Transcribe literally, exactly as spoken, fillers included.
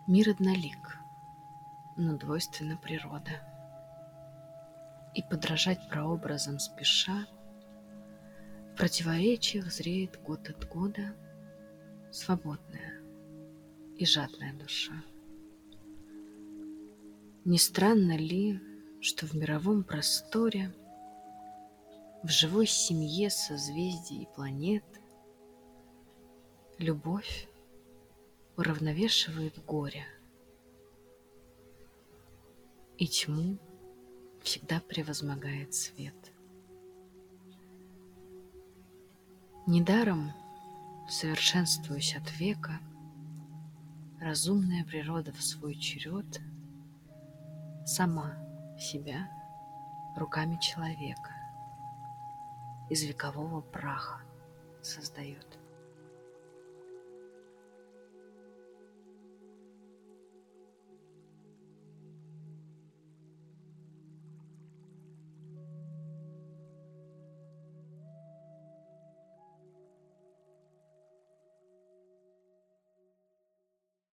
Мир однолик, но двойственна природа, и подражать прообразам спеша в противоречиях зреет год от года свободная и жадная душа. Не странно ли, что в мировом просторе, в живой семье созвездий и планет любовь уравновешивает горе, и тьму всегда превозмогает свет? Недаром, совершенствуясь от века, разумная природа в свой черед сама себя руками человека из векового праха создает.